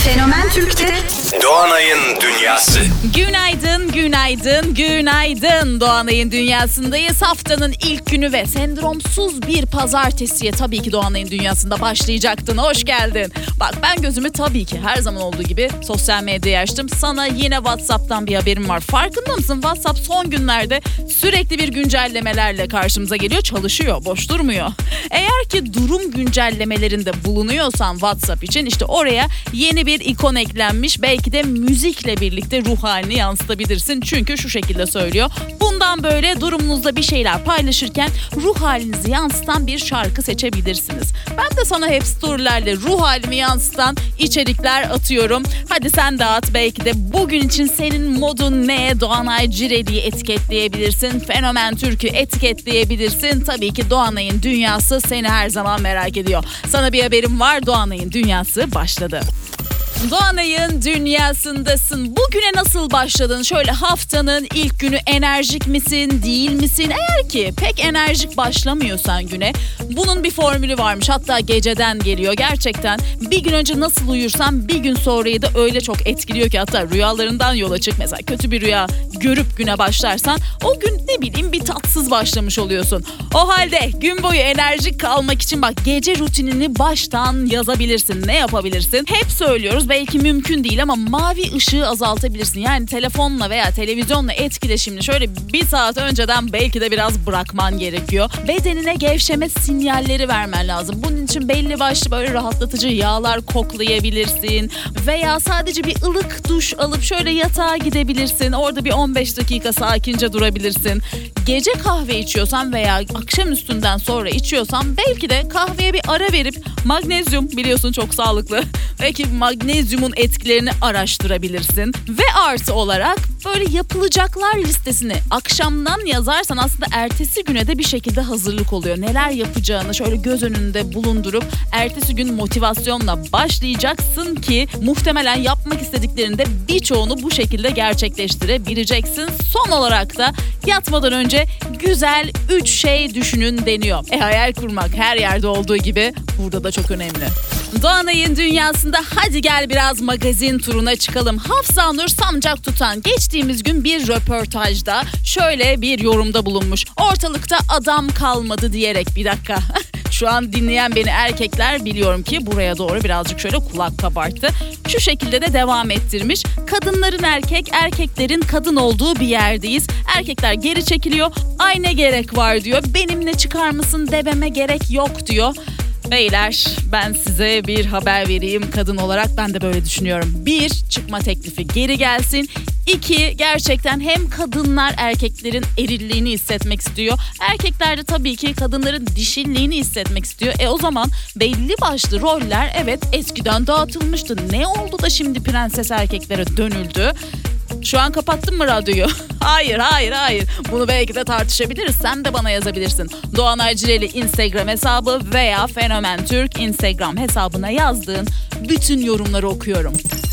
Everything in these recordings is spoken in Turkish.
Fenomen Türk'te Doğanay'ın Dünyası. Günaydın, günaydın, günaydın. Doğanay'ın Dünyası'ndayız. Haftanın ilk günü ve sendromsuz bir pazartesiye tabii ki Doğanay'ın Dünyası'nda başlayacaktın. Hoş geldin. Bak ben gözümü tabii ki her zaman olduğu gibi sosyal medyaya açtım. Sana yine WhatsApp'tan bir haberim var. Farkında mısın? WhatsApp son günlerde sürekli bir güncellemelerle karşımıza geliyor. Çalışıyor, boş durmuyor. Eğer ki durum güncellemelerinde bulunuyorsan WhatsApp için işte oraya yeni bir ikon eklenmiş. Belki de müzikle birlikte ruh halini yansıtabilirsin. Çünkü şu şekilde söylüyor. Bundan böyle durumunuzda bir şeyler paylaşırken ruh halinizi yansıtan bir şarkı seçebilirsiniz. Ben de sana hep storylerle ruh halimi yansıtan içerikler atıyorum. Hadi sen de at. Belki de bugün için senin modun ne? Doğanay Cireli'yi etiketleyebilirsin. Fenomen Türk'ü etiketleyebilirsin. Tabii ki Doğanay'ın Dünyası seni her zaman merak ediyor. Sana bir haberim var. Doğanay'ın Dünyası başladı. Doğanay'ın Dünyası'ndasın. Bugüne nasıl başladın? Şöyle haftanın ilk günü enerjik misin, değil misin? Eğer ki pek enerjik başlamıyorsan güne, bunun bir formülü varmış. Hatta geceden geliyor. Gerçekten bir gün önce nasıl uyursan bir gün sonrayı da öyle çok etkiliyor ki, hatta rüyalarından yola çık. Mesela kötü bir rüya görüp güne başlarsan o gün ne bileyim bir tatsız başlamış oluyorsun. O halde gün boyu enerjik kalmak için bak gece rutinini baştan yazabilirsin. Ne yapabilirsin? Hep söylüyoruz. Belki mümkün değil ama mavi ışığı azaltabilirsin. Yani telefonla veya televizyonla etkileşimini şöyle bir saat önceden belki de biraz bırakman gerekiyor. Bedenine gevşeme sinyalleri vermen lazım. Bunun için belli başlı böyle rahatlatıcı yağlar koklayabilirsin. Veya sadece bir ılık duş alıp şöyle yatağa gidebilirsin. Orada bir 15 dakika sakince durabilirsin. Gece kahve içiyorsan veya akşam üstünden sonra içiyorsan belki de kahveye bir ara verip magnezyum, biliyorsun çok sağlıklı. Belki magnezyumun etkilerini araştırabilirsin. Ve artı olarak böyle yapılacaklar listesini akşamdan yazarsan aslında ertesi güne de bir şekilde hazırlık oluyor. Neler yapacağını şöyle göz önünde bulundurup ertesi gün motivasyonla başlayacaksın ki muhtemelen yapmak istediklerinde birçoğunu bu şekilde gerçekleştirebileceksin. Son olarak da yatmadan önce güzel 3 şey düşünün deniyor. Hayal kurmak her yerde olduğu gibi burada da çok önemli. Doğanay'ın Dünyası'nda hadi gel biraz magazin turuna çıkalım. Hafsa Nur Sancak Tutan geçtiğimiz gün bir röportajda şöyle bir yorumda bulunmuş. Ortalıkta adam kalmadı diyerek, bir dakika. Şu an dinleyen beni erkekler biliyorum ki buraya doğru birazcık şöyle kulak kabarttı. Şu şekilde de devam ettirmiş. Kadınların erkek, erkeklerin kadın olduğu bir yerdeyiz. Erkekler geri çekiliyor. Ay ne gerek var diyor. Benimle çıkar mısın dememe gerek yok diyor. Beyler ben size bir haber vereyim, kadın olarak ben de böyle düşünüyorum. 1. Çıkma teklifi geri gelsin. 2. Gerçekten hem kadınlar erkeklerin erilliğini hissetmek istiyor. Erkekler de tabii ki kadınların dişilliğini hissetmek istiyor. O zaman belli başlı roller evet eskiden dağıtılmıştı. Ne oldu da şimdi prenses erkeklere dönüldü? Şu an kapattın mı radyoyu? Hayır. Bunu belki de tartışabiliriz. Sen de bana yazabilirsin. Doğanay Cireli Instagram hesabı veya Fenomen Türk Instagram hesabına yazdığın bütün yorumları okuyorum.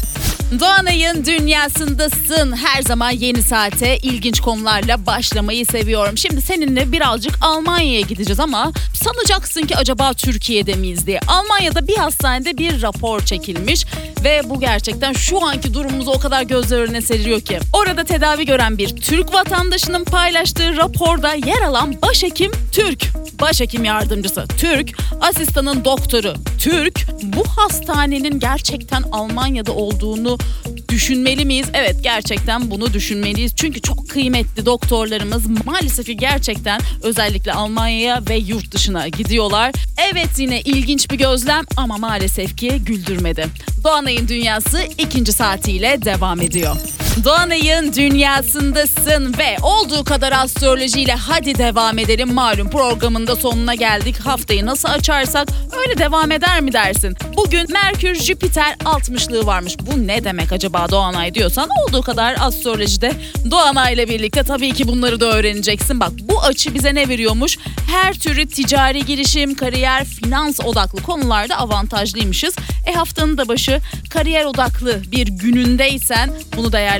Doğanay'ın Dünyası'ndasın. Her zaman yeni saate ilginç konularla başlamayı seviyorum. Şimdi seninle birazcık Almanya'ya gideceğiz ama sanacaksın ki acaba Türkiye'de miyiz diye. Almanya'da bir hastanede bir rapor çekilmiş ve bu gerçekten şu anki durumumuzu o kadar gözler önüne seriyor ki. Orada tedavi gören bir Türk vatandaşının paylaştığı raporda yer alan başhekim Türk. Başhekim yardımcısı Türk, asistanın doktoru Türk. Bu hastanenin gerçekten Almanya'da olduğunu düşünmeli miyiz? Evet, gerçekten bunu düşünmeliyiz. Çünkü çok kıymetli doktorlarımız maalesef ki gerçekten özellikle Almanya'ya ve yurt dışına gidiyorlar. Evet, yine ilginç bir gözlem ama maalesef ki güldürmedi. Doğanay'ın Dünyası 2. saatiyle devam ediyor. Doğanay'ın Dünyası'ndasın ve olduğu kadar astrolojiyle hadi devam edelim. Malum programın da sonuna geldik. Haftayı nasıl açarsak öyle devam eder mi dersin? Bugün Merkür Jüpiter 60'lığı varmış. Bu ne demek acaba Doğanay diyorsan, olduğu kadar astrolojide Doğanay'la birlikte tabii ki bunları da öğreneceksin. Bak bu açı bize ne veriyormuş? Her türlü ticari girişim, kariyer, finans odaklı konularda avantajlıymışız. Haftanın da başı kariyer odaklı bir günündeysen bunu değerlendir.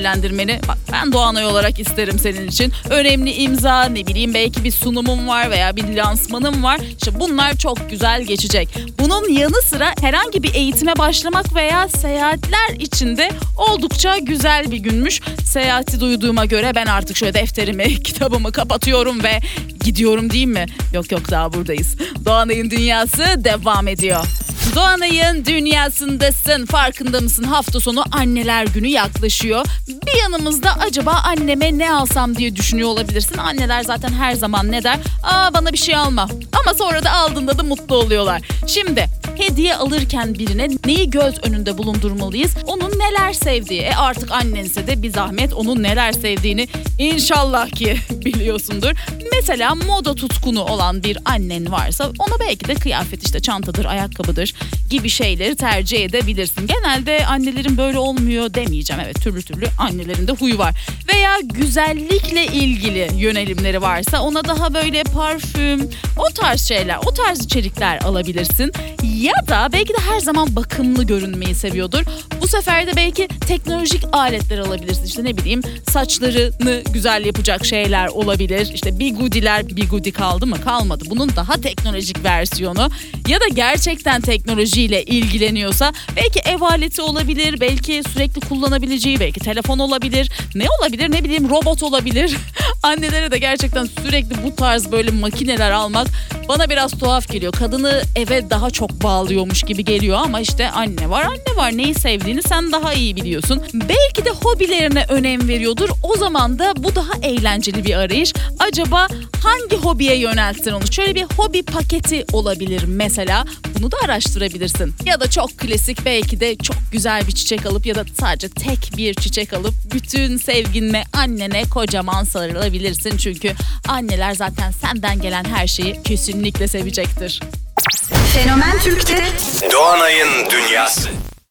değerlendirmeni bak ben Doğanay olarak isterim senin için. Önemli imza, ne bileyim belki bir sunumum var veya bir lansmanım var. İşte bunlar çok güzel geçecek. Bunun yanı sıra herhangi bir eğitime başlamak veya seyahatler için de oldukça güzel bir günmüş. Seyahati duyduğuma göre ben artık şöyle defterimi, kitabımı kapatıyorum ve gidiyorum değil mi? Yok daha buradayız. Doğanay'ın dünyası devam ediyor. Doğanay'ın dünyasındasın. Farkında mısın? Hafta sonu Anneler Günü yaklaşıyor. Bir yanımızda acaba anneme ne alsam diye düşünüyor olabilirsin. Anneler zaten her zaman ne der? Bana bir şey alma. Ama sonra da aldığında da mutlu oluyorlar. Şimdi hediye alırken birine neyi göz önünde bulundurmalıyız? Onun neler sevdiği. Artık annense de bir zahmet onun neler sevdiğini inşallah ki biliyorsundur. Mesela moda tutkunu olan bir annen varsa ona belki de kıyafet işte çantadır, ayakkabıdır gibi şeyleri tercih edebilirsin. Genelde annelerin böyle olmuyor demeyeceğim. Evet türlü annelerin de huyu var. Veya güzellikle ilgili yönelimleri varsa ona daha böyle parfüm, o tarz şeyler, o tarz içerikler alabilirsin. Ya da belki de her zaman bakımlı görünmeyi seviyordur. Bu sefer de belki teknolojik aletler alabilirsin. İşte ne bileyim saçlarını güzel yapacak şeyler olabilir. İşte bigudi kaldı mı? Kalmadı. Bunun daha teknolojik versiyonu. Ya da gerçekten teknolojiyle ilgileniyorsa belki ev aleti olabilir. Belki sürekli kullanabileceği belki telefon olabilir. Ne olabilir? Ne bileyim robot olabilir. Annelere de gerçekten sürekli bu tarz böyle makineler almak bana biraz tuhaf geliyor. Kadını eve daha çok bağlıyormuş gibi geliyor ama işte anne var. Neyi sevdiğini sen daha iyi biliyorsun. Belki de hobilerine önem veriyordur. O zaman da bu daha eğlenceli bir arayış. Acaba hangi hobiye yönelttin onu? Şöyle bir hobi paketi olabilir mesela. Bunu da araştırabilirsin. Ya da çok klasik belki de çok güzel bir çiçek alıp ya da sadece tek bir çiçek alıp bütün sevginle annene kocaman sarılabilirsin. Çünkü anneler zaten senden gelen her şeyi kesinlikle sevecektir. Fenomen Türk'te Doğanay'ın dünyası.